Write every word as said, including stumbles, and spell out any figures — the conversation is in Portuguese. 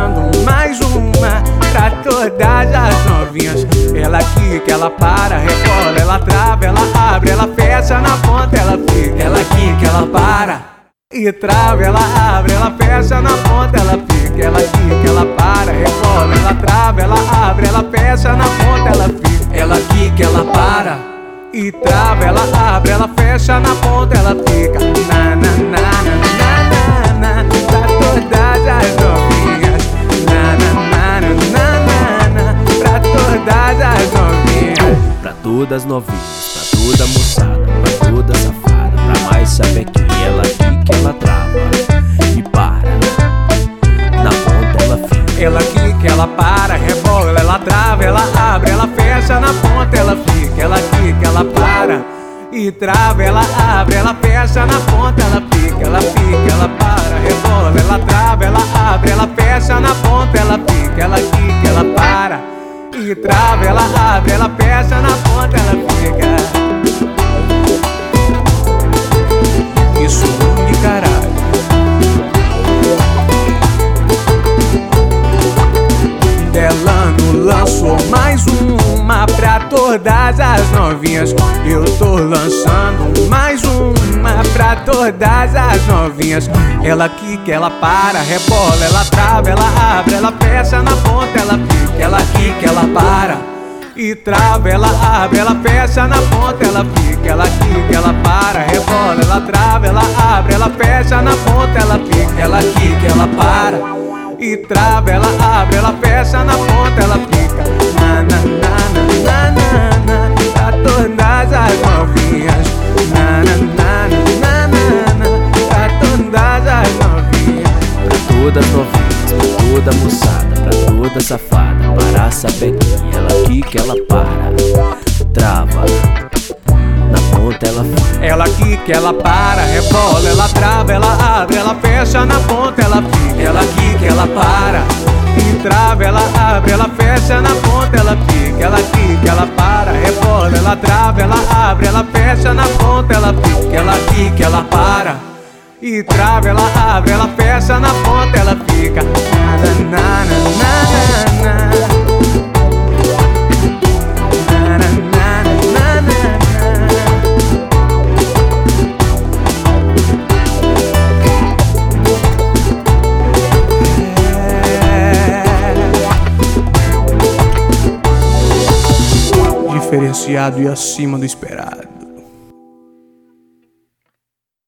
lançando mais uma pra todas as novinhas. Ela quica, ela para, rebola, ela trava, ela abre, ela fecha na ponta, ela fica. Ela quica, ela para e trava, ela abre, ela fecha na ponta, ela fica. Ela quica, ela para, rebola, ela trava, ela abre, ela fecha na ponta, ela fica. Ela quica, ela para e trava, ela abre, ela fecha na ponta, ela fica. Na na na na na na na, pra todas as novinhas. Na na na na na na, pra todas as novinhas. Pra todas novinhas, pra toda moçada, pra toda safada, pra mais saber que ela quica, ela trava e para. Na ponta ela fica. Ela quica, ela para, rebola, ela trava, ela abre, ela fecha na ponta, ela fica. Ela quica, ela para e trava, ela abre, ela fecha na ponta, ela fica. Ela fica, ela para, rebola, ela trava, ela abre, ela fecha na ponta, ela fica. Ela quica, ela para e trava, ela abre, ela fecha na ponta, ela fica. Isso de caralho. Delano lançou mais uma pra todas as novinhas. Eu tô lançando mais uma pra todas as novinhas. Ela quica, ela para, rebola, ela trava, ela abre, ela fecha na ponta, ela fica. Ela quica, ela para e trava, ela abre, ela fecha na ponta, ela fica. Ela quica, ela para, rebola, ela trava, ela abre, ela fecha na ponta, ela fica. Ela quica, ela para e trava, ela abre, ela fecha na ponta, ela fica. Na na na na na na, pra todas as novinhas. Na na na na na na, pra todas as novinhas. Pra todas novinhas, pra toda moçada, pra toda safada, para saber que ela quica, ela para, trava, na ponta ela fica. Ela quica, ela para, rebola, ela trava, ela abre, ela fecha na ponta, ela fica. Ela quica, ela para e trava, ela abre, ela fecha na ponta, ela fica. Ela quica, ela para, rebola, ela trava, ela abre, ela fecha na ponta, ela fica. Ela quica, ela para e trava, ela abre, ela fecha na ponta, ela fica. Na na na na na na. Diferenciado e acima do esperado.